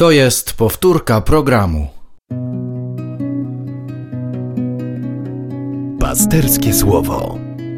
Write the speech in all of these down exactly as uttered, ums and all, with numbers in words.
To jest powtórka programu. Pasterskie słowo.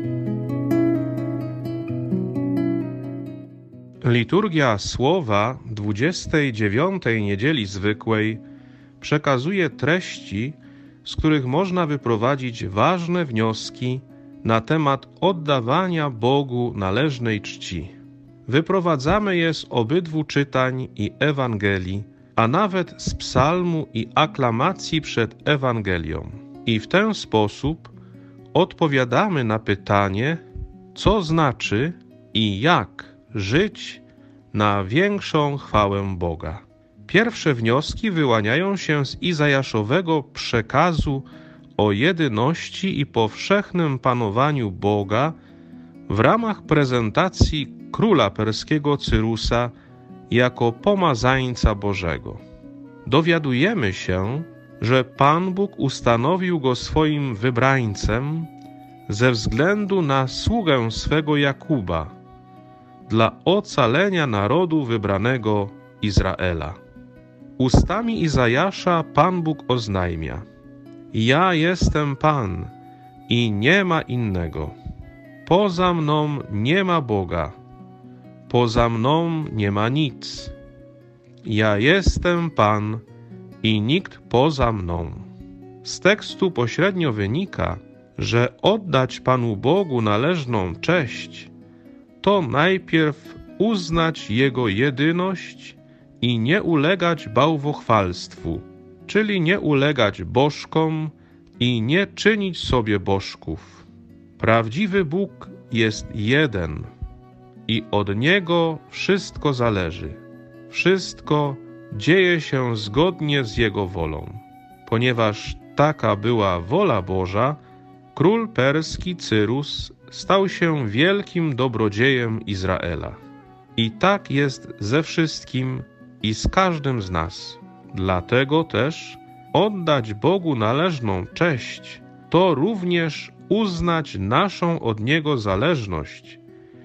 Liturgia Słowa dwudziestej dziewiątej Niedzieli Zwykłej przekazuje treści, z których można wyprowadzić ważne wnioski na temat oddawania Bogu należnej czci. Wyprowadzamy je z obydwu czytań i Ewangelii, a nawet z psalmu i aklamacji przed Ewangelią. I w ten sposób odpowiadamy na pytanie, co znaczy i jak żyć na większą chwałę Boga. Pierwsze wnioski wyłaniają się z Izajaszowego przekazu o jedyności i powszechnym panowaniu Boga w ramach prezentacji króla perskiego Cyrusa jako pomazańca Bożego. Dowiadujemy się, że Pan Bóg ustanowił go swoim wybrańcem ze względu na sługę swego Jakuba, dla ocalenia narodu wybranego Izraela. Ustami Izajasza Pan Bóg oznajmia: Ja jestem Pan i nie ma innego. Poza mną nie ma Boga. Poza mną nie ma nic. Ja jestem Pan i nikt poza mną. Z tekstu pośrednio wynika, że oddać Panu Bogu należną cześć to najpierw uznać Jego jedyność i nie ulegać bałwochwalstwu, czyli nie ulegać bożkom i nie czynić sobie bożków. Prawdziwy Bóg jest jeden i od Niego wszystko zależy. Wszystko dzieje się zgodnie z Jego wolą. Ponieważ taka była wola Boża, król perski Cyrus stał się wielkim dobrodziejem Izraela. I tak jest ze wszystkim i z każdym z nas. Dlatego też oddać Bogu należną cześć to również uznać naszą od Niego zależność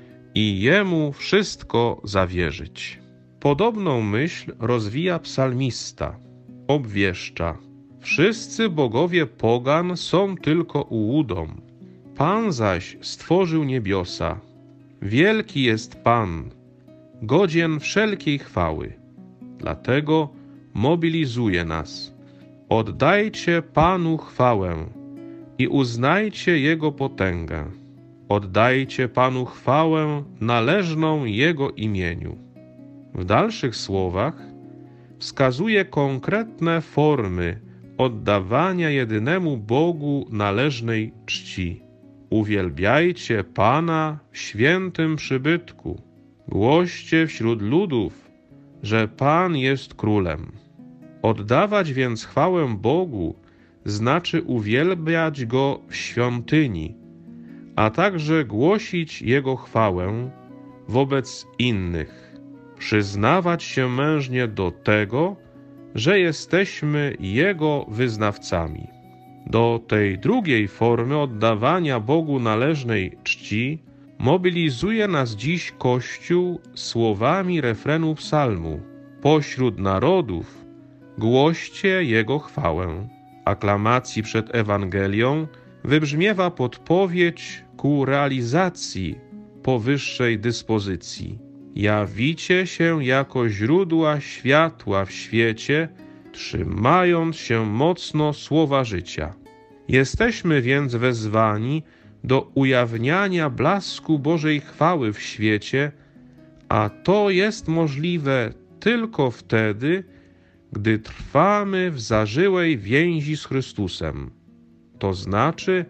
i Jemu wszystko zawierzyć. Podobną myśl rozwija psalmista. Obwieszcza: wszyscy bogowie pogan są tylko ułudą. Pan zaś stworzył niebiosa. Wielki jest Pan, godzien wszelkiej chwały. Dlatego mobilizuje nas. Oddajcie Panu chwałę i uznajcie Jego potęgę. Oddajcie Panu chwałę należną Jego imieniu. W dalszych słowach wskazuje konkretne formy oddawania jedynemu Bogu należnej czci. Uwielbiajcie Pana w świętym przybytku. Głoście wśród ludów, że Pan jest królem. Oddawać więc chwałę Bogu znaczy uwielbiać Go w świątyni, a także głosić Jego chwałę wobec innych. Przyznawać się mężnie do tego, że jesteśmy Jego wyznawcami. Do tej drugiej formy oddawania Bogu należnej czci mobilizuje nas dziś Kościół słowami refrenu psalmu: pośród narodów głoście Jego chwałę. Aklamacji przed Ewangelią wybrzmiewa podpowiedź ku realizacji powyższej dyspozycji. Jawicie się jako źródła światła w świecie, trzymając się mocno słowa życia. Jesteśmy więc wezwani do ujawniania blasku Bożej chwały w świecie, a to jest możliwe tylko wtedy, gdy trwamy w zażyłej więzi z Chrystusem. To znaczy,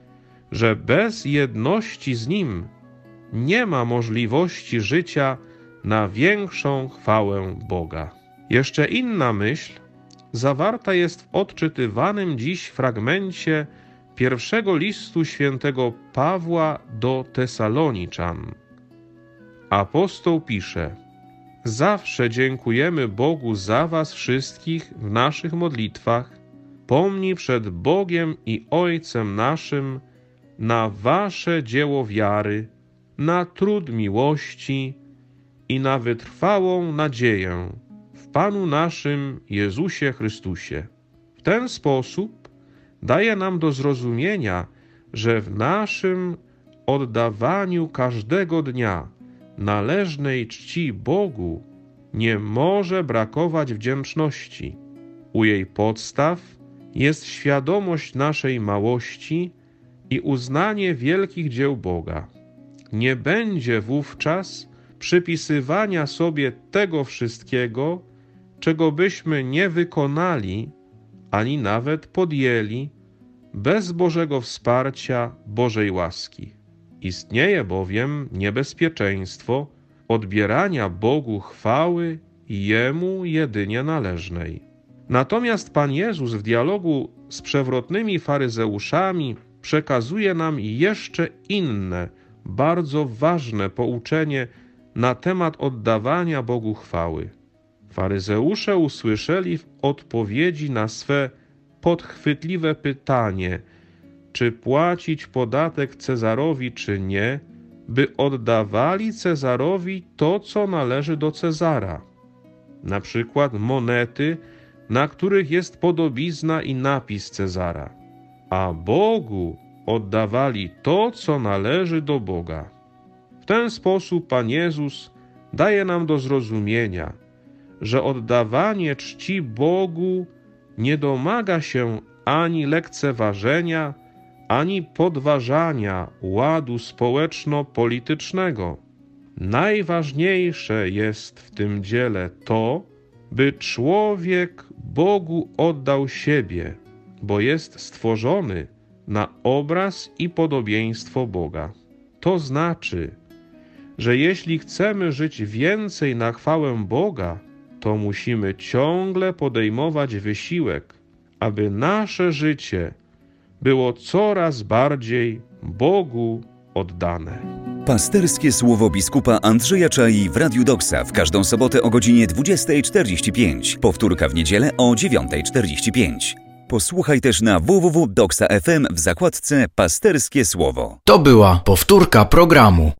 że bez jedności z Nim nie ma możliwości życia na większą chwałę Boga. Jeszcze inna myśl zawarta jest w odczytywanym dziś fragmencie pierwszego listu świętego Pawła do Tesaloniczan. Apostoł pisze: zawsze dziękujemy Bogu za was wszystkich w naszych modlitwach, pomni przed Bogiem i Ojcem naszym na wasze dzieło wiary, na trud miłości i na wytrwałą nadzieję w Panu naszym Jezusie Chrystusie. W ten sposób daje nam do zrozumienia, że w naszym oddawaniu każdego dnia należnej czci Bogu nie może brakować wdzięczności. U jej podstaw jest świadomość naszej małości i uznanie wielkich dzieł Boga. Nie będzie wówczas przypisywania sobie tego wszystkiego, czego byśmy nie wykonali, ani nawet podjęli, bez Bożego wsparcia, Bożej łaski. Istnieje bowiem niebezpieczeństwo odbierania Bogu chwały Jemu jedynie należnej. Natomiast Pan Jezus w dialogu z przewrotnymi faryzeuszami przekazuje nam jeszcze inne, bardzo ważne pouczenie na temat oddawania Bogu chwały. Faryzeusze usłyszeli w odpowiedzi na swe podchwytliwe pytanie, czy płacić podatek Cezarowi, czy nie, by oddawali Cezarowi to, co należy do Cezara. Na przykład monety, na których jest podobizna i napis Cezara, a Bogu oddawali to, co należy do Boga. W ten sposób Pan Jezus daje nam do zrozumienia, że oddawanie czci Bogu nie domaga się ani lekceważenia, ani podważania ładu społeczno-politycznego. Najważniejsze jest w tym dziele to, by człowiek Bogu oddał siebie, bo jest stworzony na obraz i podobieństwo Boga. To znaczy, że jeśli chcemy żyć więcej na chwałę Boga, to musimy ciągle podejmować wysiłek, aby nasze życie było coraz bardziej Bogu oddane. Pasterskie słowo biskupa Andrzeja Czai w Radiu Doksa w każdą sobotę o godzinie dwudziestej czterdzieści pięć. Powtórka w niedzielę o dziewiątej czterdzieści pięć. Posłuchaj też na w w w kropka doksa kropka f m w zakładce Pasterskie Słowo. To była powtórka programu.